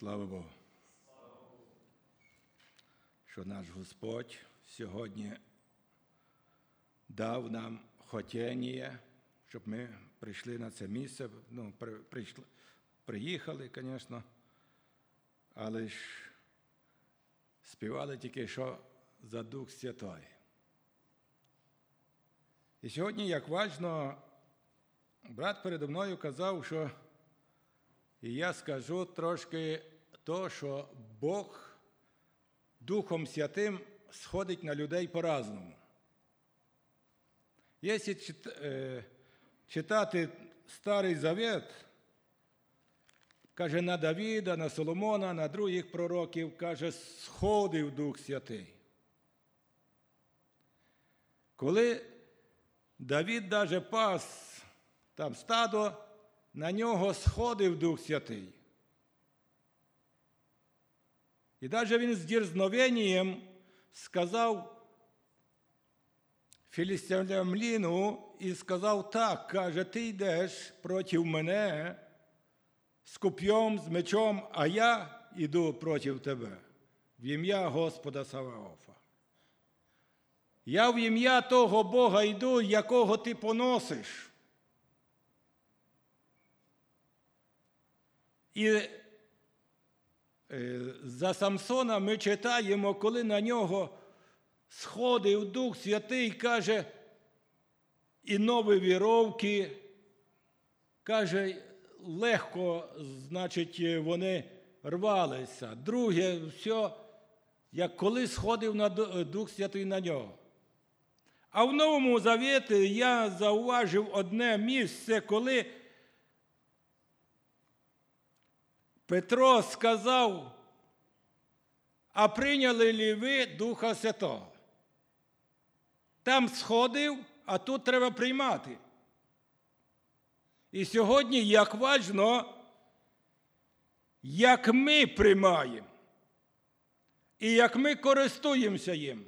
Слава Богу, що наш Господь сьогодні дав нам хотіння, щоб ми прийшли на це місце. Приїхали, звісно, але ж співали тільки що за Дух Святой. І сьогодні, як важливо, брат передо мною казав, що і я скажу трошки то, що Бог Духом Святим сходить на людей по-разному. Якщо читати Старий Завет, каже, на Давида, на Соломона, на других пророків, каже, сходив Дух Святий. Коли Давид даже пас там стадо, на нього сходив Дух Святий. І навіть він з дерзновенням сказав філістимлянину і сказав так, каже, ти йдеш проти мене з коп'єм, з мечом, а я йду проти тебе в ім'я Господа Саваофа. Я в ім'я того Бога йду, якого ти поносиш. І за Самсона ми читаємо, коли на нього сходив Дух Святий, каже, і нові віровки, каже, легко, значить, вони рвалися. Друге, все, як коли сходив Дух Святий на нього. А в Новому Завіті я зауважив одне місце, коли Петро сказав, а прийняли ли ви Духа Святого? Там сходив, а тут треба приймати. І сьогодні, як важливо, як ми приймаємо і як ми користуємося їм.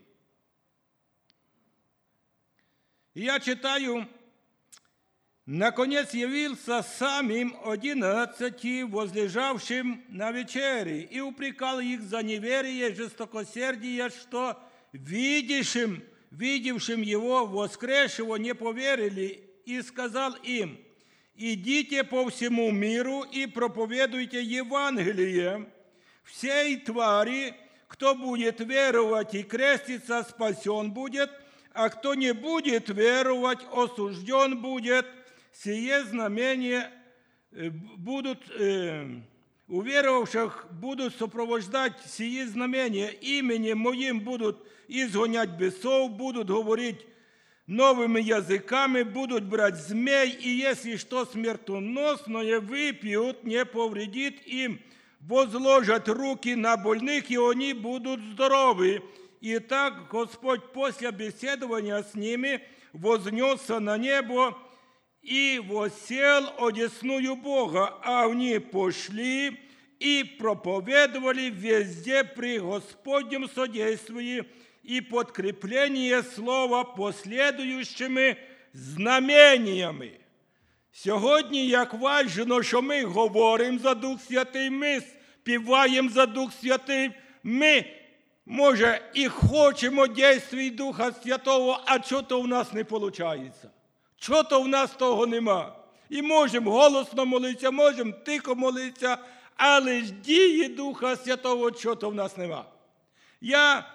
І я читаю, «Наконец явился самим 11 возлежавшим на вечере и упрекал их за неверие и жестокосердие, что видевшим его воскресшего не поверили, и сказал им, идите по всему миру и проповедуйте Евангелие всей твари, кто будет веровать и креститься, спасен будет, а кто не будет веровать, осужден будет. Сие знамения будут, уверовавших будут сопровождать сие знамения, именем моим будут изгонять бесов, будут говорить новыми языками, будут брать змей, и если что смертоносное выпьют, не повредит им, возложат руки на больных, и они будут здоровы. И так Господь после беседования с ними вознесся на небо, и воссел одесную Бога, а они пошли и проповедовали везде при Господнем содействии и подкрепление слова последующими знамениями. Сьогодні, як важливо, що ми говоримо за Дух Святий, ми співаємо за Дух Святий, ми, може, і хочемо дійствій Духа Святого, а чого-то в нас не виходить. Чого-то в нас того нема. І можемо голосно молитися, можемо тихо молитися, але ж дії Духа Святого чого-то в нас нема. Я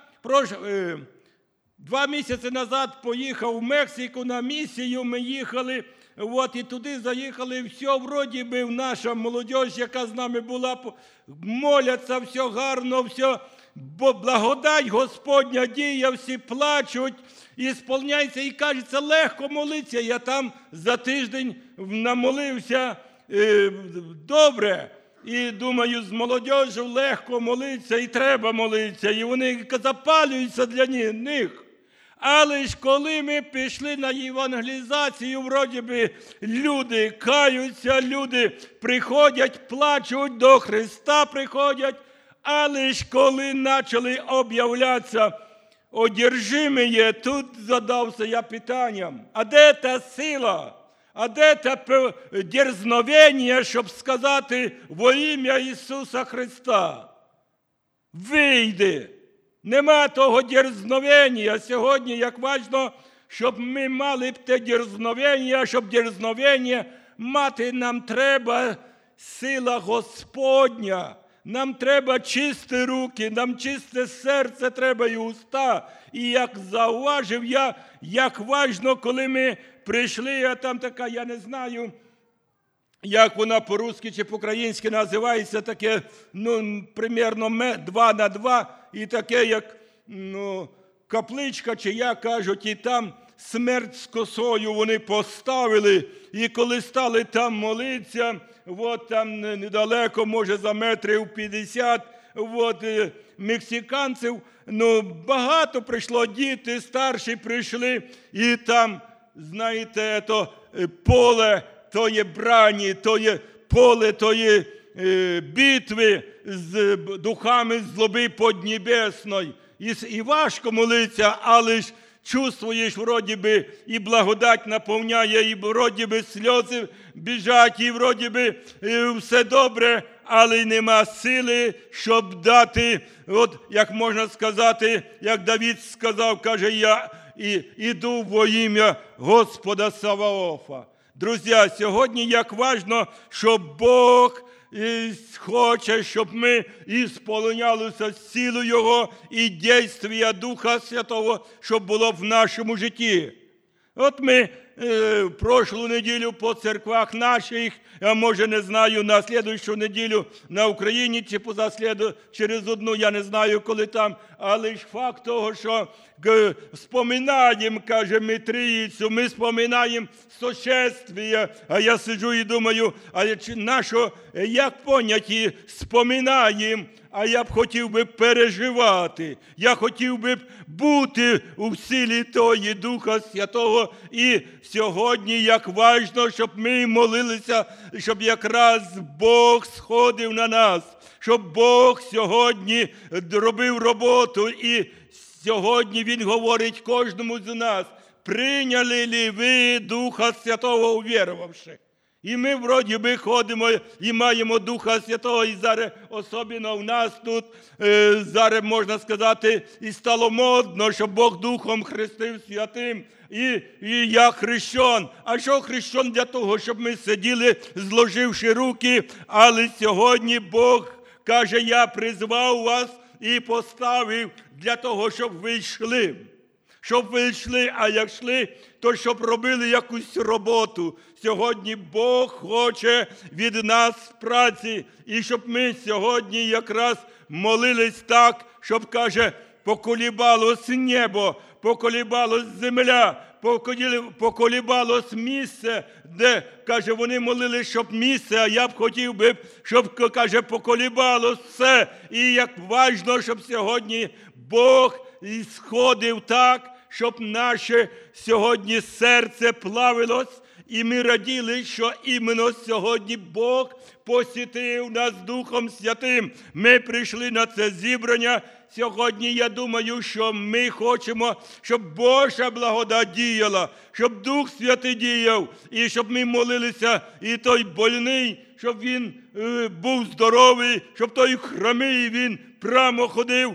2 місяці назад поїхав в Мексику на місію, ми їхали, і туди заїхали, все вроді би наша молодь, яка з нами була, моляться, все гарно, все, бо благодать Господня діє, всі плачуть, і сповняється, і кажеться, легко молитися. Я там за тиждень намолився добре. І думаю, з молодежю легко молитися, і треба молитися. І вони запалюються для них. Але ж коли ми пішли на євангелізацію, вроді би люди каються, люди приходять, плачуть, до Христа приходять. Але ж коли почали об'являтися одержимі, тут задався я питанням, а де та сила? А де те дерзновення, щоб сказати во ім'я Ісуса Христа? Вийди! Нема того дерзновення. Сьогодні, як важливо, щоб ми мали б те дерзновення, щоб дерзновення мати, нам треба сила Господня. Нам треба чисті руки, нам чисте серце треба і уста. І як зауважив я, як важно, коли ми прийшли, а там така, я не знаю, як вона по-русски чи по-українськи називається, таке, примерно 2 на 2, і таке, як, капличка, чи як кажуть, і там смерть з косою вони поставили, і коли стали там молитися, от там недалеко, може за метрів 50, мексиканців, багато прийшло, діти старші прийшли, і там, знаєте, поле тої брані, тої поле тої битви з духами злоби поднебесної. І важко молитися, але ж чувствуєш, вроді би, і благодать наповняє, і вроді би сльози біжать, і вроді би все добре, але й нема сили, щоб дати, як можна сказати, як Давид сказав, каже, я іду во ім'я Господа Саваофа. Друзі, сьогодні як важно, щоб Бог хоче, щоб ми ісполонялися силу Його і дійствія Духа Святого, щоб було в нашому житті. От ми в прошлу неділю по церквах наших, я може не знаю, на слідуючу неділю на Україні чи через одну, я не знаю, коли там, але ж факт того, що споминаємо, каже ми Трійцю, ми споминаємо сошествие, а я сиджу і думаю, як поняті споминаємо, а я б хотів би переживати, я хотів би бути у силі тої Духа Святого. І сьогодні, як важно, щоб ми молилися, щоб якраз Бог сходив на нас, щоб Бог сьогодні робив роботу. І сьогодні Він говорить кожному з нас, прийняли ли ви Духа Святого, увірувавши? І ми, вроді би, ходимо і маємо Духа Святого, і зараз, особливо в нас тут, зараз, можна сказати, і стало модно, що Бог Духом хрестив святим, і я хрещен. А що хрещен? Для того, щоб ми сиділи, зложивши руки, але сьогодні Бог каже, я призвав вас і поставив для того, щоб ви йшли. Щоб ви йшли, а як йшли, то щоб робили якусь роботу. Сьогодні Бог хоче від нас праці, і щоб ми сьогодні якраз молились так, щоб, каже, поколібалось небо, поколібалось земля, поколібалось місце, де, каже, вони молились, щоб місце, а я б хотів би, щоб, каже, поколібалось все. І як важно, щоб сьогодні Бог сходив так, щоб наше сьогодні серце плавилось, і ми раділи, що іменно сьогодні Бог посітив нас Духом Святим. Ми прийшли на це зібрання. Сьогодні, я думаю, що ми хочемо, щоб Божа благодать діяла, щоб Дух Святий діяв, і щоб ми молилися, і той больний, щоб він був здоровий, щоб той хромий, він прямо ходив,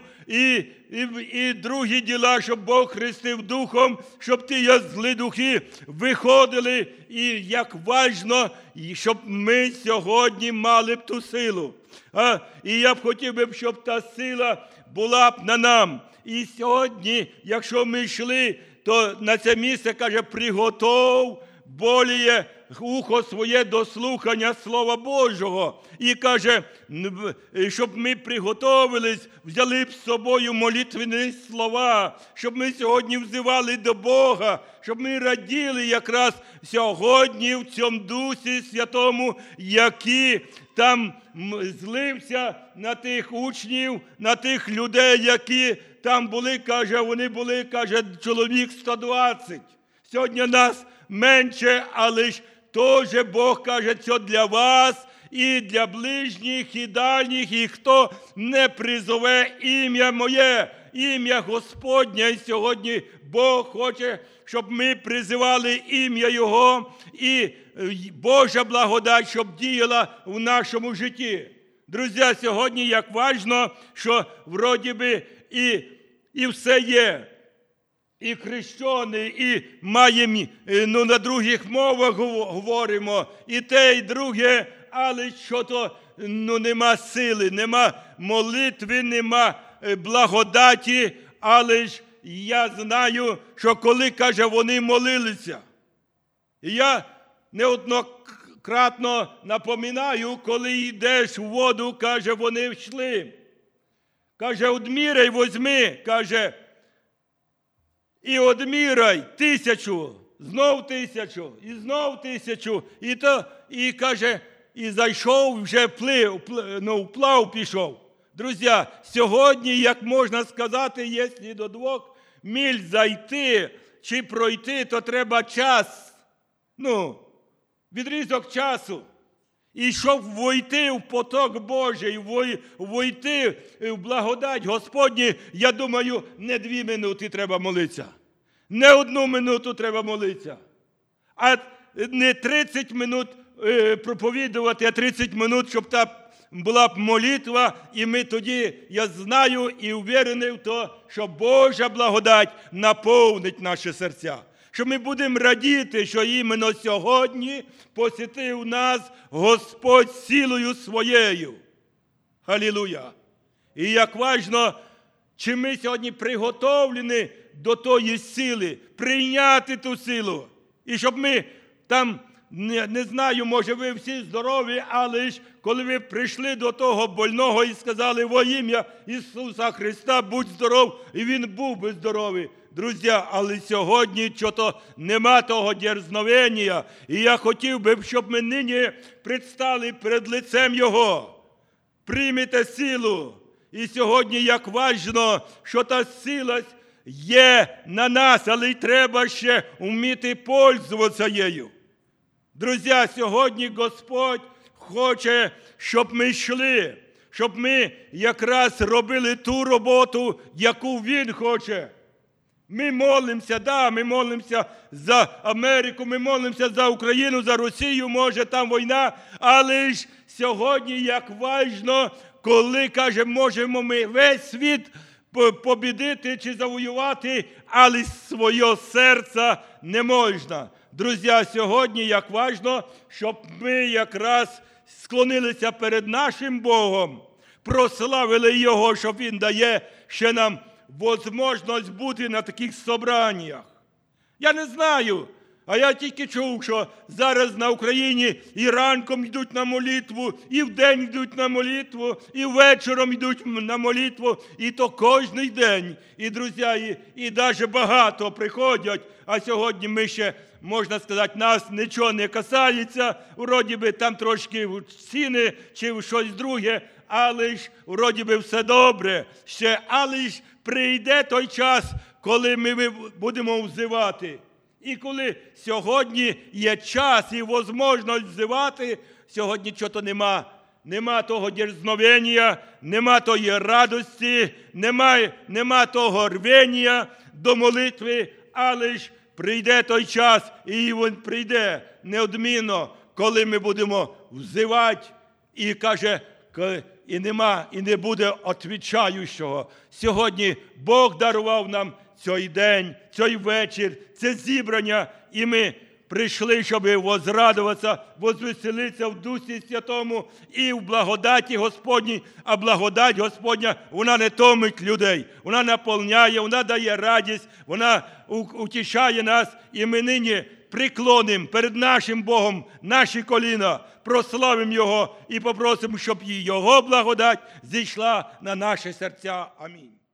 і другі діла, щоб Бог хрестив Духом, щоб ті злі духи виходили. І як важно, щоб ми сьогодні мали б ту силу. І я б хотів би, щоб та сила була б на нам. І сьогодні, якщо ми йшли, то на це місце, каже, приготов боліє ухо своє до слухання Слова Божого. І каже, щоб ми приготовились, взяли б з собою молитвені слова, щоб ми сьогодні взивали до Бога, щоб ми раділи якраз сьогодні в цьому Дусі Святому, який там злився на тих учнів, на тих людей, які там були, каже, вони були, каже, чоловік 120. Сьогодні нас менше, але ж теж Бог каже, це для вас і для ближніх, і дальніх, і хто не призове ім'я моє. ім'я Господнє. І сьогодні Бог хоче, щоб ми призивали ім'я Його, і Божа благодать, щоб діяла в нашому житті. Друзі, сьогодні як важно, що вроді би і все є. І хрещений, і маємо, на других мовах говоримо, і те, і друге, але що-то, нема сили, нема молитви, нема благодаті, але ж я знаю, що коли, каже, вони молилися. І я неоднократно напоминаю, коли йдеш в воду, каже, вони йшли. Каже, одміряй, возьми, каже, і одміряй 1000, знов 1000, і знов 1000, і каже, і зайшов, вже вплав пішов. Друзі, сьогодні, як можна сказати, якщо до 2 миль зайти чи пройти, то треба час, відрізок часу. І щоб войти в поток Божий, войти в благодать Господню, я думаю, не 2 минути треба молитися. Не 1 минуту треба молитися. А не 30 минут проповідувати, а 30 минут, щоб та була б молитва, і ми тоді, я знаю і впевнений в те, що Божа благодать наповнить наші серця. Що ми будемо радіти, що іменно сьогодні посітив нас Господь силою своєю. Алілуя! І як важно, чи ми сьогодні приготовлені до тої сили, прийняти ту силу. І щоб ми там, не знаю, може ви всі здорові, але ж коли ви прийшли до того больного і сказали во ім'я Ісуса Христа, будь здоров, і Він був би здоровий. Друзі, але сьогодні чого-то нема того дерзновення. І я хотів би, щоб ми нині предстали перед лицем Його. Приймете силу. І сьогодні як важно, що та сила є на нас, але й треба ще вміти пользуватися нею. Друзі, сьогодні Господь хоче, щоб ми йшли, щоб ми якраз робили ту роботу, яку Він хоче. Ми молимося, ми молимося за Америку, ми молимося за Україну, за Росію, може там війна, але ж сьогодні як важно, коли, каже, можемо ми весь світ побідити чи завоювати, але своє серце не можна. Друзі, сьогодні як важно, щоб ми якраз склонилися перед нашим Богом, прославили Його, що Він дає ще нам можливість бути на таких собраннях. Я не знаю, а я тільки чув, що зараз на Україні і ранком йдуть на молитву, і вдень йдуть на молитву, і вечором йдуть на молитву, і то кожний день. І, друзі, і навіть багато приходять, а сьогодні ми ще, можна сказати, нас нічого не касається, вроді би там трошки ціни чи щось друге, але ж вроді би все добре, але ж прийде той час, коли ми будемо взивати. І коли сьогодні є час і можливість взивати, сьогодні чого-то нема. Нема того дерзновення, нема тої радості, нема того рвення до молитви, але ж прийде той час, і він прийде неодмінно, коли ми будемо взивати, і каже, і нема, і не буде відповідаючого. Сьогодні Бог дарував нам цей день, цей вечір, це зібрання, і ми прийшли, щоб возрадуватися, возвеселитися в Дусі Святому і в благодаті Господній. А благодать Господня, вона не томить людей, вона наповняє, вона дає радість, вона утішає нас. І ми нині приклонимо перед нашим Богом наші коліна, прославимо Його і попросимо, щоб Його благодать зійшла на наші серця. Амінь.